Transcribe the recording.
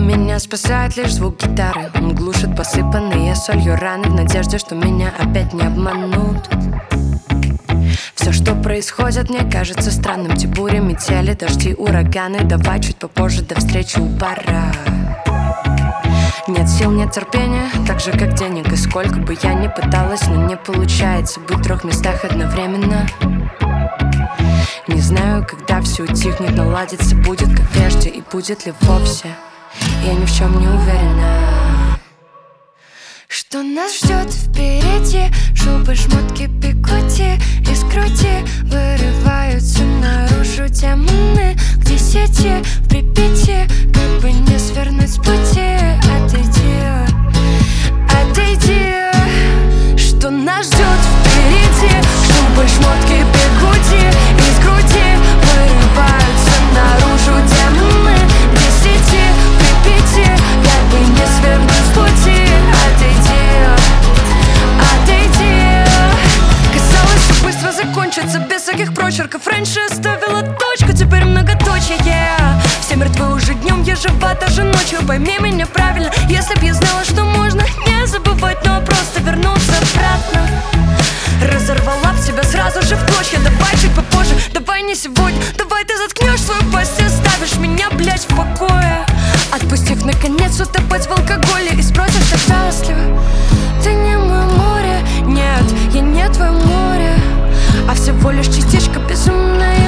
Меня спасает лишь звук гитары. Он глушит посыпанные солью раны, в надежде, что меня опять не обманут. Все, что происходит, мне кажется странным. Те бури, метели, дожди, ураганы. Давай чуть попозже, до встречи у бара. Нет сил, нет терпения, так же как денег. И сколько бы я ни пыталась, но не получается быть в 3 местах одновременно. Не знаю, когда все утихнет, наладится, будет как прежде. И будет ли вовсе, я ни в чем не уверена. Что нас ждет впереди? Шубы, шмотки, бигуди из груди вырываются наружу демоны. Где сети в Припяти, как бы не свернуть с пути. Отойди, отойди. Что нас ждет впереди? Шубы, шмотки, бигуди из груди вырываются наружу демоны. Где сети в Припяти, как бы не свернуть с пути. Быстро закончится, без всяких прочерков. Раньше ставила точку, теперь многоточие, yeah. Все мертвы уже днем, я жива даже ночью. Пойми меня правильно, если б я знала, что можно не забывать, но просто вернуться обратно. Разорвала б тебя сразу же в клочья. Давай чуть попозже, давай не сегодня. Давай ты заткнешь свою пасть и оставишь меня, блять, в покое. Отпустив наконец утопать в алкоголе и спросишь, так счастлива. Ты не мое море, нет, я не твое море, а всего лишь частичка безумная.